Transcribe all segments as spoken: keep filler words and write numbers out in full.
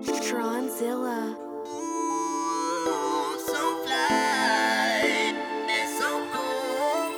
Tronzilla. Ooh, so fly and so cool.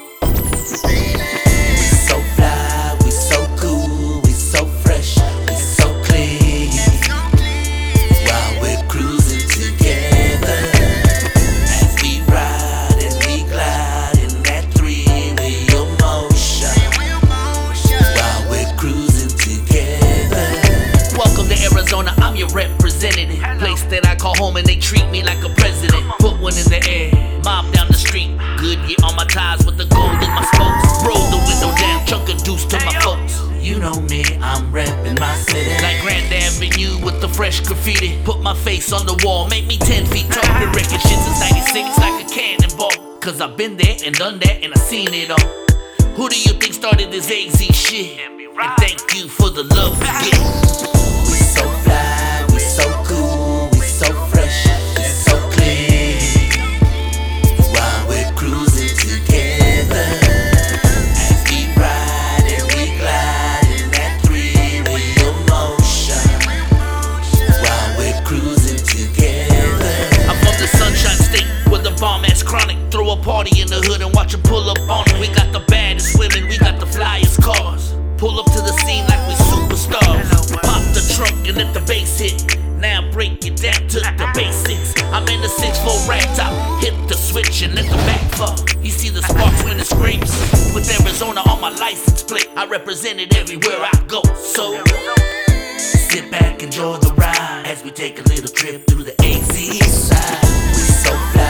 We so fly, we so cool, we so fresh, we so clean. While we're cruising together, as we ride and we glide in that three-wheel motion. While we're cruising together. Welcome to Arizona, I'm your representative. Place that I call home and they treat me like a president. Put one in the air, mob down the street. Goodyear on my ties with the gold in my spokes. Roll the window down, chunk a deuce to my folks. You know me, I'm reppin' my city. Like Grand Avenue with the fresh graffiti. Put my face on the wall, make me ten feet tall. Been wrecking shit since ninety-six like a cannonball. Cause I've been there and done that and I seen it all. Who do you think started this A Z shit? And thank you for the love we get. We so fly, we so cool, we so fresh, we so clean. While we're cruising together, as we ride and we glide in that three-wheel motion. While we're cruising together. I'm from the Sunshine State with the bomb ass chronic. Throw a party in the hood and watch 'em pull up on it. We got the baddest women, we got the flyest cars. Pull up to the scene like we superstars. Pop the trunk and let the bass hit. Now break it down to the basics. I'm in the six four rap top. Hit the switch and let the back fall. You see the sparks when it screams. With Arizona on my license plate, I represent it everywhere I go. So Sit back, enjoy the ride as we take a little trip through the A Z side. We so fly.